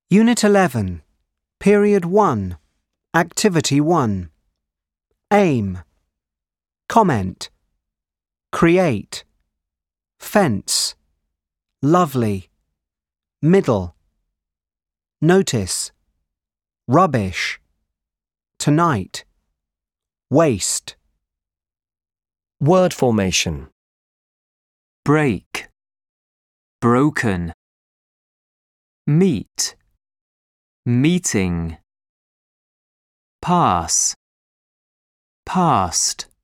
Unit 11, Period 1, Activity 1. Aim, comment, create, fence, lovely, middle, notice, rubbish, tonight, waste. Word formation. Break, broken. Meet, meeting. Pass, past.